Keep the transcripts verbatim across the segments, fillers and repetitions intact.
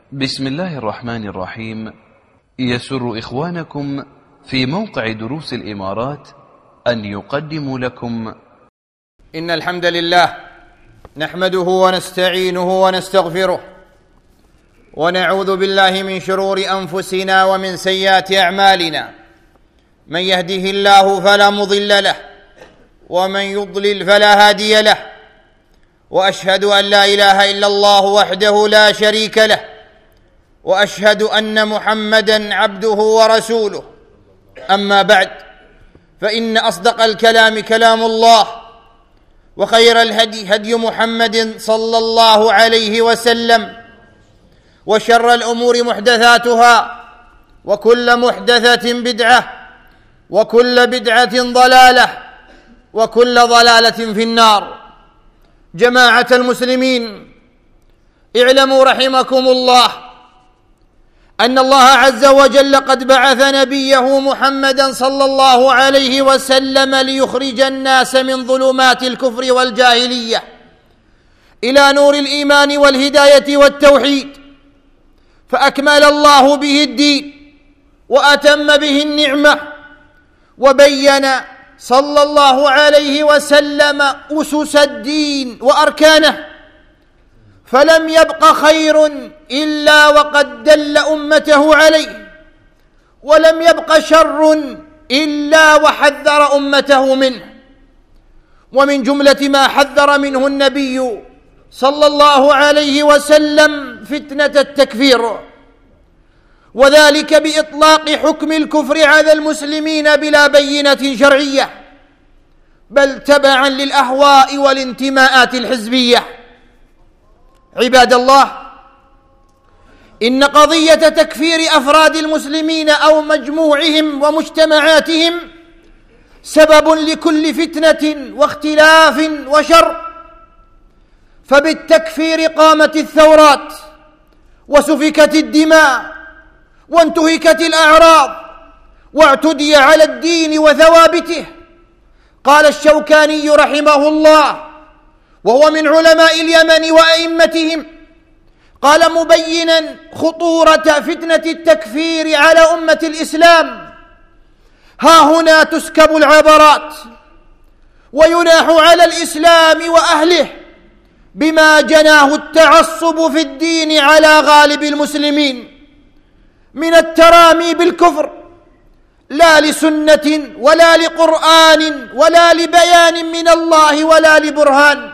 بسم الله الرحمن الرحيم. يسر إخوانكم في موقع دروس الإمارات أن يقدموا لكم إن الحمد لله نحمده ونستعينه ونستغفره ونعوذ بالله من شرور أنفسنا ومن سيئات أعمالنا. من يهده الله فلا مضل له ومن يضلل فلا هادي له، وأشهد أن لا إله إلا الله وحده لا شريك له، وأشهد أن محمدًا عبده ورسوله. أما بعد، فإن أصدق الكلام كلام الله، وخير الهدي هدي محمد صلى الله عليه وسلم، وشر الأمور محدثاتها، وكل محدثة بدعة، وكل بدعة ضلالة، وكل ضلالة في النار. جماعة المسلمين، اعلموا رحمكم الله أن الله عز وجل قد بعث نبيه محمدا صلى الله عليه وسلم ليخرج الناس من ظلمات الكفر والجاهلية إلى نور الإيمان والهداية والتوحيد، فأكمل الله به الدين وأتم به النعمة، وبين صلى الله عليه وسلم أسس الدين وأركانه، فلم يبق خير إلا وقد دل أمته عليه، ولم يبق شر إلا وحذر أمته منه. ومن جملة ما حذر منه النبي صلى الله عليه وسلم فتنة التكفير، وذلك بإطلاق حكم الكفر على المسلمين بلا بينة شرعية، بل تبعا للأهواء والانتماءات الحزبية. عباد الله، إن قضية تكفير أفراد المسلمين أو مجموعهم ومجتمعاتهم سبب لكل فتنة واختلاف وشر، فبالتكفير قامت الثورات، وسفكت الدماء، وانتهكت الأعراض، واعتدي على الدين وثوابته. قال الشوكاني رحمه الله، وهو من علماء اليمن وأئمتهم، قال مبينا خطورة فتنة التكفير على أمة الإسلام: ها هنا تسكب العبرات ويناح على الإسلام وأهله بما جناه التعصب في الدين على غالب المسلمين من الترامي بالكفر، لا لسنة ولا لقرآن ولا لبيان من الله ولا لبرهان،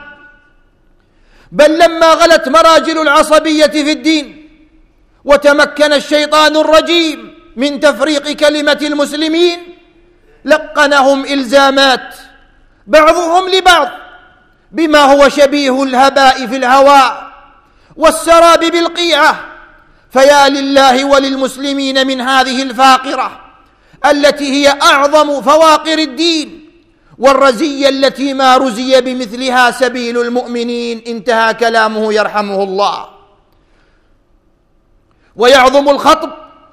بل لما غلت مراجل العصبية في الدين وتمكن الشيطان الرجيم من تفريق كلمة المسلمين، لقنهم إلزامات بعضهم لبعض بما هو شبيه الهباء في الهواء والسراب بالقيعة. فيا لله وللمسلمين من هذه الفاقرة التي هي أعظم فواقر الدين، والرزية التي ما رزي بمثلها سبيل المؤمنين. انتهى كلامه يرحمه الله. ويعظم الخطب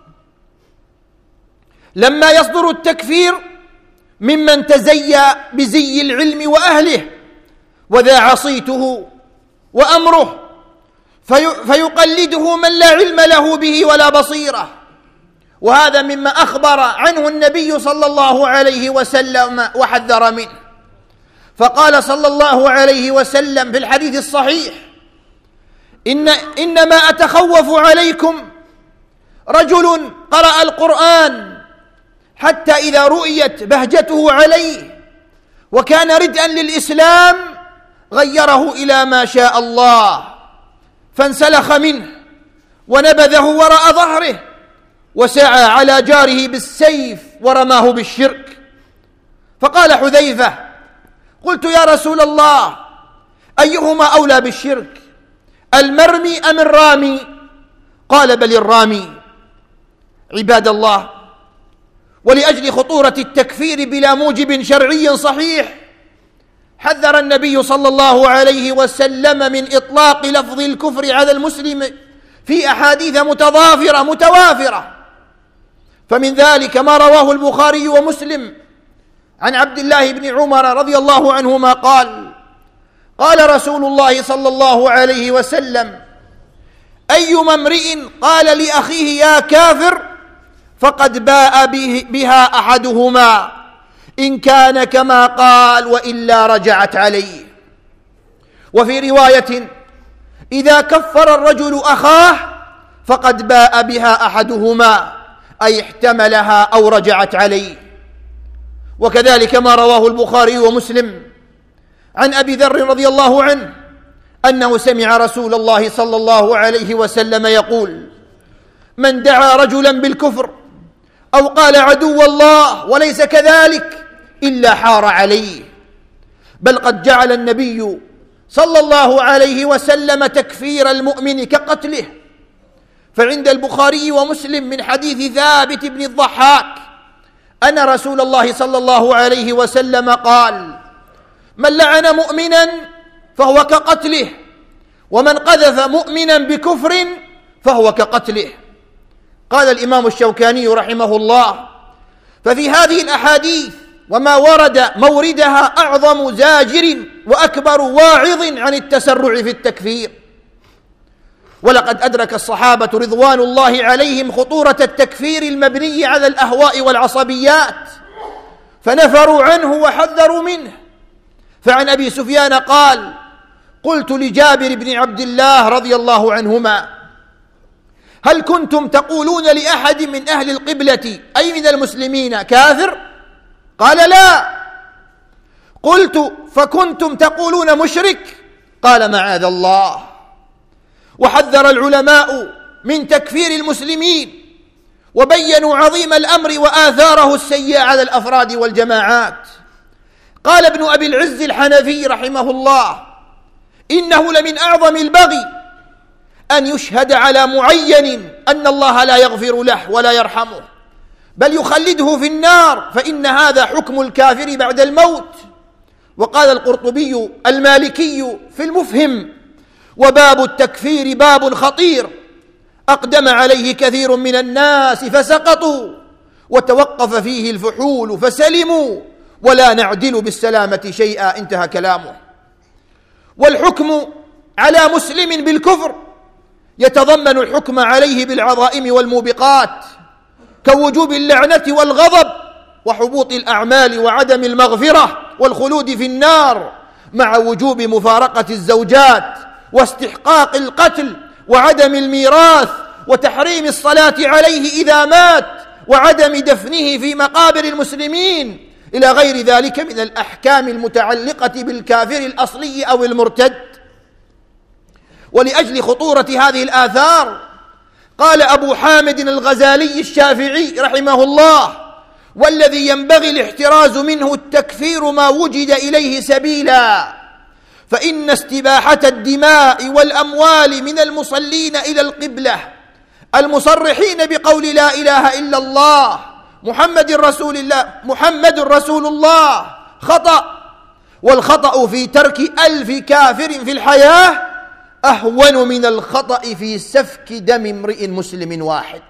لما يصدر التكفير ممن تزيى بزي العلم وأهله وذاع صيته وأمره، في فيقلده من لا علم له به ولا بصيرة. وهذا مما أخبر عنه النبي صلى الله عليه وسلم وحذر منه، فقال صلى الله عليه وسلم في الحديث الصحيح: إن إنما أتخوف عليكم رجل قرأ القرآن حتى إذا رؤيت بهجته عليه وكان ردءا للإسلام غيره إلى ما شاء الله، فانسلخ منه ونبذه وراء ظهره، وسعى على جاره بالسيف ورماه بالشرك. فقال حذيفة: قلت يا رسول الله، أيهما أولى بالشرك، المرمي أم الرامي؟ قال: بل الرامي. عباد الله، ولأجل خطورة التكفير بلا موجب شرعي صحيح، حذر النبي صلى الله عليه وسلم من إطلاق لفظ الكفر على المسلم في أحاديث متضافرة متوافرة. فمن ذلك ما رواه البخاري ومسلم عن عبد الله بن عمر رضي الله عنهما قال: قال رسول الله صلى الله عليه وسلم: أيما امرئ قال لأخيه يا كافر فقد باء به بها أحدهما إن كان كما قال وإلا رجعت عليه. وفي رواية إذا كفر الرجل أخاه فقد باء بها أحدهما أي احتملها أو رجعت عليه. وكذلك ما رواه البخاري ومسلم عن أبي ذر رضي الله عنه أنه سمع رسول الله صلى الله عليه وسلم يقول: من دعا رجلا بالكفر أو قال عدو الله وليس كذلك إلا حار عليه. بل قد جعل النبي صلى الله عليه وسلم تكفير المؤمن كقتله، فعند البخاري ومسلم من حديث ثابت بن الضحاك أن رسول الله صلى الله عليه وسلم قال: من لعن مؤمنا فهو كقتله، ومن قذف مؤمنا بكفر فهو كقتله. قال الإمام الشوكاني رحمه الله: ففي هذه الأحاديث وما ورد موردها أعظم زاجر وأكبر واعظ عن التسرع في التكفير. ولقد أدرك الصحابة رضوان الله عليهم خطورة التكفير المبني على الأهواء والعصبيات فنفروا عنه وحذروا منه. فعن أبي سفيان قال: قلت لجابر بن عبد الله رضي الله عنهما: هل كنتم تقولون لأحد من أهل القبلة أي من المسلمين كافر؟ قال: لا. قلت: فكنتم تقولون مشرك؟ قال: معاذ الله. وحذر العلماء من تكفير المسلمين وبينوا عظيم الأمر وآثاره السيئة على الأفراد والجماعات. قال ابن أبي العز الحنفي رحمه الله: إنه لمن أعظم البغي أن يشهد على معين أن الله لا يغفر له ولا يرحمه بل يخلده في النار، فإن هذا حكم الكافر بعد الموت. وقال القرطبي المالكي في المفهم: وباب التكفير باب خطير أقدم عليه كثير من الناس فسقطوا، وتوقف فيه الفحول فسلموا، ولا نعدل بالسلامة شيئا. انتهى كلامه. والحكم على مسلم بالكفر يتضمن الحكم عليه بالعظائم والموبقات كوجوب اللعنة والغضب وحبوط الأعمال وعدم المغفرة والخلود في النار، مع وجوب مفارقة الزوجات واستحقاق القتل وعدم الميراث وتحريم الصلاة عليه إذا مات وعدم دفنه في مقابر المسلمين، إلى غير ذلك من الأحكام المتعلقة بالكافر الأصلي أو المرتد. ولأجل خطورة هذه الآثار قال أبو حامد الغزالي الشافعي رحمه الله: والذي ينبغي الاحتراز منه التكفير ما وجد إليه سبيلا، فإن استباحة الدماء والأموال من المصلين إلى القبلة المصرحين بقول لا إله إلا الله محمد رسول الله محمد رسول الله خطأ، والخطأ في ترك ألف كافر في الحياة أهون من الخطأ في سفك دم امرئ مسلم واحد.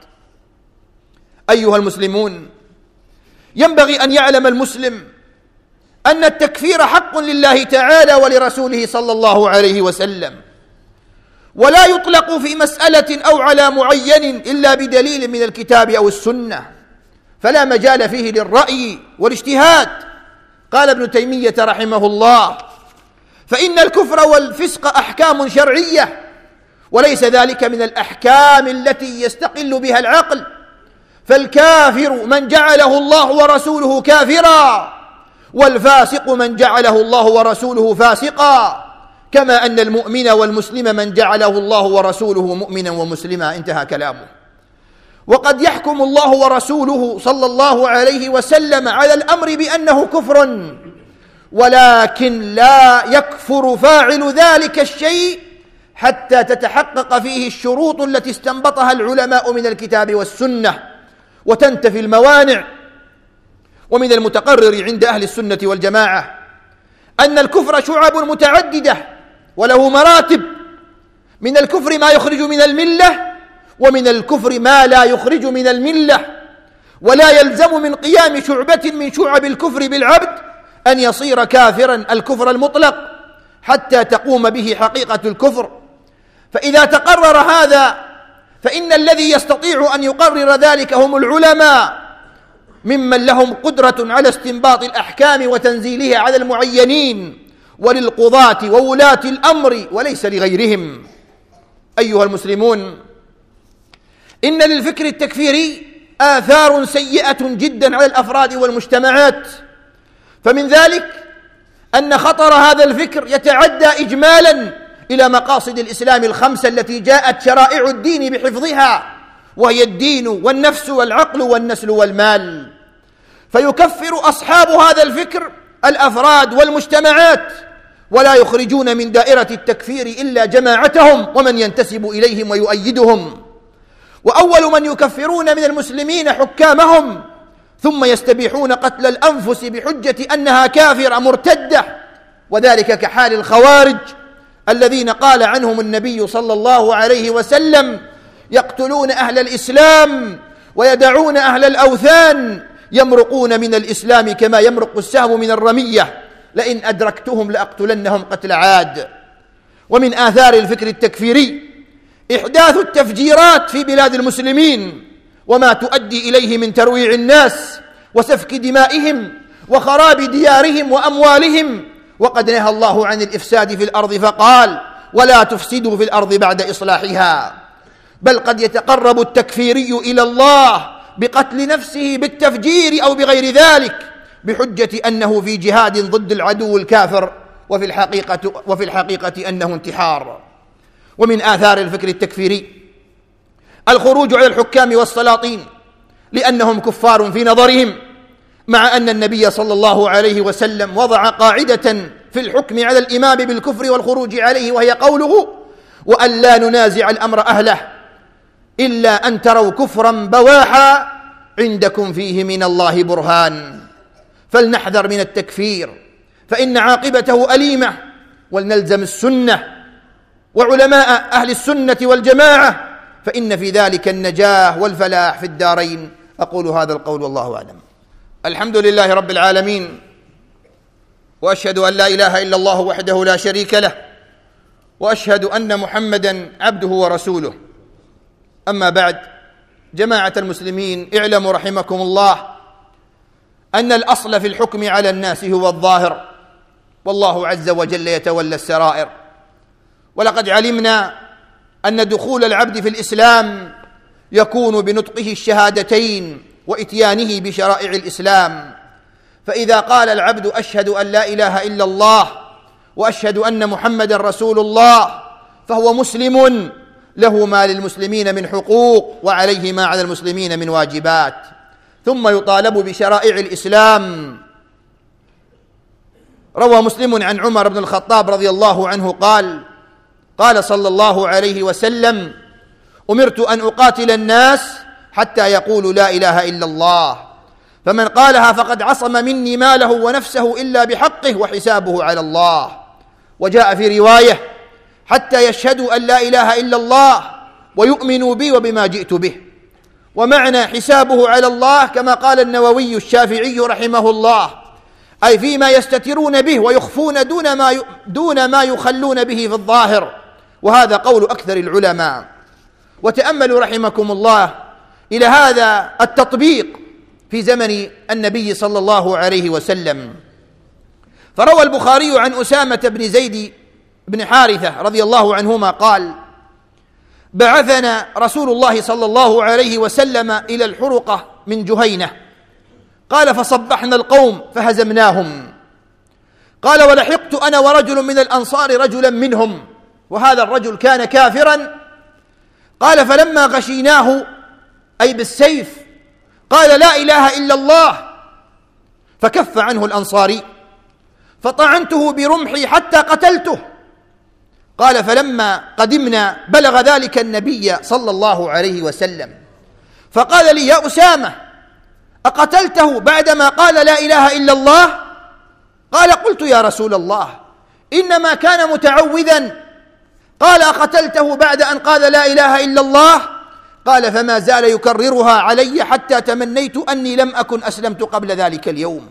أيها المسلمون، ينبغي أن يعلم المسلم أن التكفير حق لله تعالى ولرسوله صلى الله عليه وسلم، ولا يطلق في مسألة أو على معين إلا بدليل من الكتاب أو السنة، فلا مجال فيه للرأي والاجتهاد. قال ابن تيمية رحمه الله: فإن الكفر والفسق أحكام شرعية، وليس ذلك من الأحكام التي يستقل بها العقل، فالكافر من جعله الله ورسوله كافرا، والفاسق من جعله الله ورسوله فاسقا، كما أن المؤمن والمسلم من جعله الله ورسوله مؤمنا ومسلما. انتهى كلامه. وقد يحكم الله ورسوله صلى الله عليه وسلم على الأمر بأنه كفر، ولكن لا يكفر فاعل ذلك الشيء حتى تتحقق فيه الشروط التي استنبطها العلماء من الكتاب والسنة وتنتفي الموانع. ومن المتقرر عند أهل السنة والجماعة أن الكفر شعب متعددة وله مراتب: من الكفر ما يخرج من الملة، ومن الكفر ما لا يخرج من الملة، ولا يلزم من قيام شعبة من شعب الكفر بالعبد أن يصير كافرا الكفر المطلق حتى تقوم به حقيقة الكفر. فإذا تقرر هذا فإن الذي يستطيع أن يقرر ذلك هم العلماء ممن لهم قدرة على استنباط الأحكام وتنزيلها على المعينين وللقضاة وولاة الأمر وليس لغيرهم. أيها المسلمون، إن للفكر التكفيري آثار سيئة جدا على الأفراد والمجتمعات، فمن ذلك أن خطر هذا الفكر يتعدى إجمالا إلى مقاصد الإسلام الخمسة التي جاءت شرائع الدين بحفظها، وهي الدين والنفس والعقل والنسل والمال، فيكفر أصحاب هذا الفكر الأفراد والمجتمعات، ولا يخرجون من دائرة التكفير إلا جماعتهم ومن ينتسب إليهم ويؤيدهم. وأول من يكفرون من المسلمين حكامهم، ثم يستبيحون قتل الأنفس بحجة أنها كافرة مرتدة، وذلك كحال الخوارج الذين قال عنهم النبي صلى الله عليه وسلم: يقتلون أهل الإسلام ويدعون أهل الأوثان، يمرقون من الإسلام كما يمرق السهم من الرمية، لئن أدركتهم لأقتلنهم قتل عاد. ومن آثار الفكر التكفيري إحداث التفجيرات في بلاد المسلمين وما تؤدي إليه من ترويع الناس وسفك دمائهم وخراب ديارهم وأموالهم، وقد نهى الله عن الإفساد في الأرض فقال: ولا تفسدوا في الأرض بعد إصلاحها. بل قد يتقرب التكفيري إلى الله بقتل نفسه بالتفجير أو بغير ذلك بحجة أنه في جهاد ضد العدو الكافر، وفي الحقيقة, وفي الحقيقة أنه انتحار. ومن آثار الفكر التكفيري الخروج على الحكام والسلاطين لأنهم كفار في نظرهم، مع أن النبي صلى الله عليه وسلم وضع قاعدة في الحكم على الإمام بالكفر والخروج عليه، وهي قوله: وأن لا ننازع الأمر أهله إلا أن تروا كفرا بواحا عندكم فيه من الله برهان. فلنحذر من التكفير فإن عاقبته أليمة، ولنلزم السنة وعلماء أهل السنة والجماعة، فإن في ذلك النجاة والفلاح في الدارين. أقول هذا القول والله أعلم. الحمد لله رب العالمين، وأشهد أن لا إله إلا الله وحده لا شريك له، وأشهد أن محمدًا عبده ورسوله. أما بعد، جماعة المسلمين، اعلموا رحمكم الله أن الأصل في الحكم على الناس هو الظاهر، والله عز وجل يتولى السرائر. ولقد علمنا أن دخول العبد في الإسلام يكون بنطقه الشهادتين وإتيانه بشرائع الإسلام. فإذا قال العبد: أشهد أن لا إله إلا الله وأشهد أن محمدا رسول الله، فهو مسلم، له ما للمسلمين من حقوق وعليه ما على المسلمين من واجبات، ثم يطالب بشرائع الإسلام. روى مسلم عن عمر بن الخطاب رضي الله عنه قال: قال صلى الله عليه وسلم: أمرت أن أقاتل الناس حتى يقولوا لا إله إلا الله، فمن قالها فقد عصم مني ماله ونفسه إلا بحقه وحسابه على الله. وجاء في رواية: حتى يشهدوا أن لا إله إلا الله ويؤمنوا بي وبما جئت به. ومعنى حسابه على الله كما قال النووي الشافعي رحمه الله، أي فيما يستترون به ويخفون دون ما دون ما يخلون به في الظاهر، وهذا قول أكثر العلماء. وتأملوا رحمكم الله إلى هذا التطبيق في زمن النبي صلى الله عليه وسلم. فروى البخاري عن أسامة بن زيد بن حارثة رضي الله عنهما قال: بعثنا رسول الله صلى الله عليه وسلم إلى الحرقة من جهينة، قال: فصبحنا القوم فهزمناهم. قال: ولحقت أنا ورجل من الأنصار رجلا منهم، وهذا الرجل كان كافرا. قال: فلما غشيناه، أي بالسيف، قال: لا إله إلا الله، فكف عنه الأنصاري، فطعنته برمحي حتى قتلته. قال: فلما قدمنا بلغ ذلك النبي صلى الله عليه وسلم، فقال لي: يا أسامة، أقتلته بعدما قال لا إله إلا الله؟ قال: قلت: يا رسول الله، إنما كان متعوذا. قال: أقتلته بعد أن قال لا إله إلا الله؟ قال: فما زال يكررها علي حتى تمنيت أني لم أكن أسلمت قبل ذلك اليوم.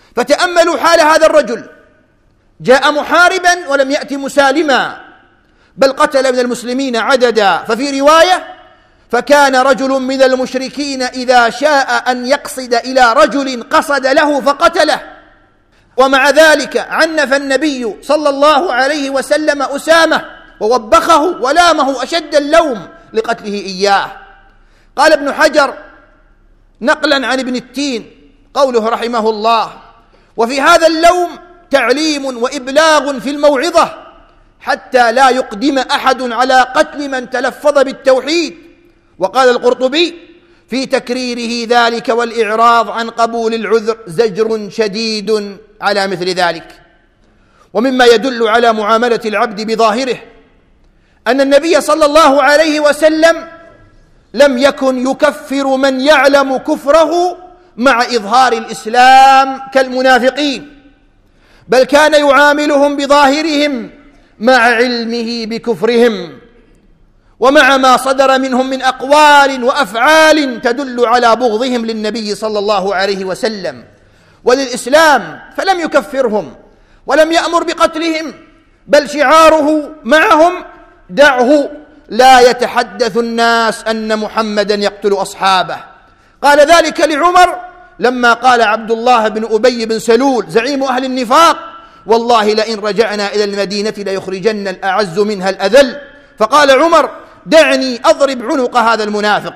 فتأملوا حال هذا الرجل، جاء محاربا ولم يأتي مسالما، بل قتل من المسلمين عددا. ففي رواية: فكان رجل من المشركين إذا شاء أن يقصد إلى رجل قصد له فقتله. ومع ذلك عنف النبي صلى الله عليه وسلم أسامة ووبخه ولامه أشد اللوم لقتله إياه. قال ابن حجر نقلا عن ابن التين قوله رحمه الله: وفي هذا اللوم تعليم وإبلاغ في الموعظة حتى لا يقدم أحد على قتل من تلفظ بالتوحيد. وقال القرطبي في تكريره ذلك والإعراض عن قبول العذر: زجر شديد على مثل ذلك. ومما يدل على معاملة العبد بظاهره أن النبي صلى الله عليه وسلم لم يكن يكفر من يعلم كفره مع إظهار الإسلام كالمنافقين، بل كان يعاملهم بظاهرهم مع علمه بكفرهم، ومع ما صدر منهم من أقوال وأفعال تدل على بغضهم للنبي صلى الله عليه وسلم وللإسلام، فلم يكفرهم ولم يأمر بقتلهم، بل شعاره معهم: دعه لا يتحدث الناس أن محمدا يقتل أصحابه. قال ذلك لعمر لما قال عبد الله بن أبي بن سلول زعيم أهل النفاق: والله لئن رجعنا إلى المدينة ليخرجن الأعز منها الأذل. فقال عمر: دعني أضرب عنق هذا المنافق.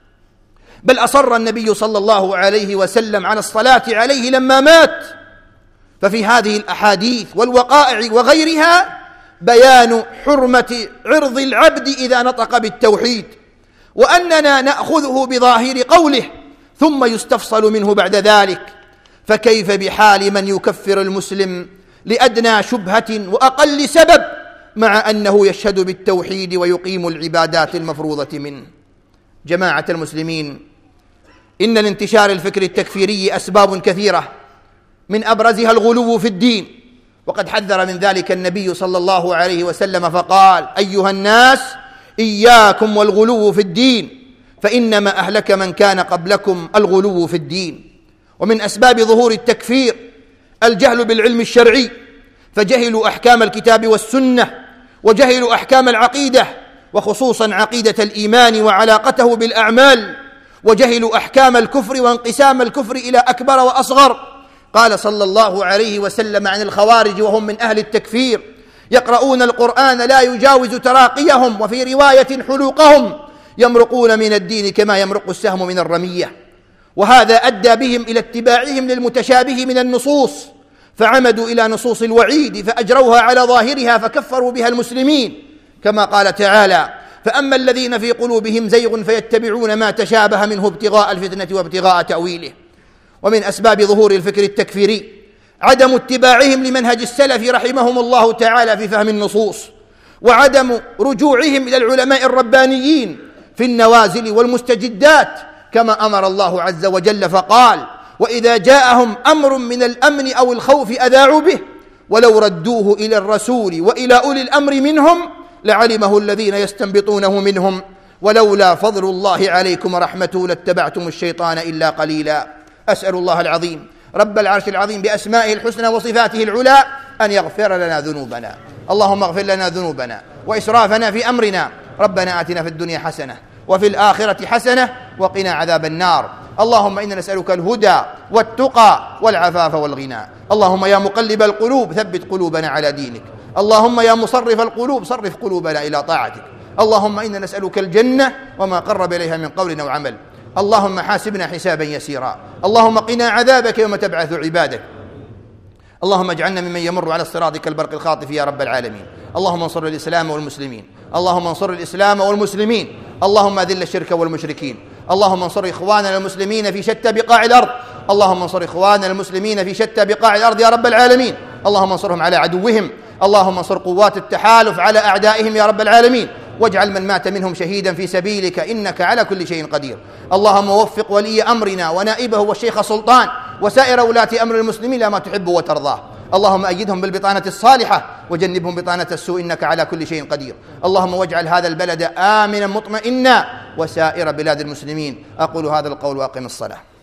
بل أصر النبي صلى الله عليه وسلم على الصلاة عليه لما مات. ففي هذه الأحاديث والوقائع وغيرها بيان حرمة عرض العبد إذا نطق بالتوحيد، وأننا نأخذه بظاهر قوله ثم يستفصل منه بعد ذلك. فكيف بحال من يكفر المسلم لأدنى شبهة وأقل سبب مع أنه يشهد بالتوحيد ويقيم العبادات المفروضة منه؟ جماعة المسلمين، إن لانتشار الفكر التكفيري أسباب كثيرة، من أبرزها الغلو في الدين، وقد حذر من ذلك النبي صلى الله عليه وسلم فقال: أيها الناس إياكم والغلو في الدين فإنما أهلك من كان قبلكم الغلو في الدين. ومن أسباب ظهور التكفير الجهل بالعلم الشرعي، فجهلوا أحكام الكتاب والسنة، وجهلوا أحكام العقيدة، وخصوصا عقيدة الإيمان وعلاقته بالأعمال، وجهلوا أحكام الكفر وانقسام الكفر إلى أكبر وأصغر. قال صلى الله عليه وسلم عن الخوارج وهم من أهل التكفير: يقرؤون القرآن لا يجاوز تراقيهم، وفي رواية حلوقهم، يمرقون من الدين كما يمرق السهم من الرمية. وهذا أدى بهم إلى اتباعهم للمتشابه من النصوص، فعمدوا إلى نصوص الوعيد فأجروها على ظاهرها فكفروا بها المسلمين، كما قال تعالى: فأما الذين في قلوبهم زيغ فيتبعون ما تشابه منه ابتغاء الفتنة وابتغاء تأويله. ومن أسباب ظهور الفكر التكفيري عدم اتباعهم لمنهج السلف رحمهم الله تعالى في فهم النصوص، وعدم رجوعهم إلى العلماء الربانيين في النوازل والمستجدات، كما أمر الله عز وجل فقال: وإذا جاءهم أمر من الأمن أو الخوف أذاعوا به ولو ردوه إلى الرسول وإلى أولي الأمر منهم لعلمه الذين يستنبطونه منهم ولولا فضل الله عليكم ورحمته لاتبعتم الشيطان إلا قليلا. أسأل الله العظيم رب العرش العظيم بأسمائه الحسنى وصفاته العلى أن يغفر لنا ذنوبنا. اللهم اغفر لنا ذنوبنا وإسرافنا في أمرنا. ربنا آتنا في الدنيا حسنة وفي الآخرة حسنة وقنا عذاب النار. اللهم إنا نسألك الهدى والتقى والعفاف والغنى. اللهم يا مقلب القلوب ثبت قلوبنا على دينك. اللهم يا مصرف القلوب صرف قلوبنا إلى طاعتك. اللهم إنا نسألك الجنة وما قرب إليها من قول أو عمل. اللهم حاسبنا حسابا يسيرا. اللهم قنا عذابك يوم تبعث عبادك. اللهم اجعلنا ممن يمر على الصراط كالبرق الخاطف يا رب العالمين. اللهم انصر الإسلام والمسلمين. اللهم انصر الإسلام والمسلمين. اللهم أذل الشرك والمشركين. اللهم انصر إخواننا المسلمين في شتى بقاع الأرض. اللهم انصر إخواننا المسلمين في شتى بقاع الأرض يا رب العالمين. اللهم انصرهم على عدوهم. اللهم انصر قوات التحالف على أعدائهم يا رب العالمين. واجعل من مات منهم شهيدا في سبيلك إنك على كل شيء قدير. اللهم وفق ولي أمرنا ونائبه والشيخ سلطان وسائر ولاة أمر المسلمين لما تحب وترضاه. اللهم أيدهم بالبطانة الصالحة وجنبهم بطانة السوء إنك على كل شيء قدير. اللهم واجعل هذا البلد آمنا مطمئنا وسائر بلاد المسلمين. أقول هذا القول وأقم الصلاة.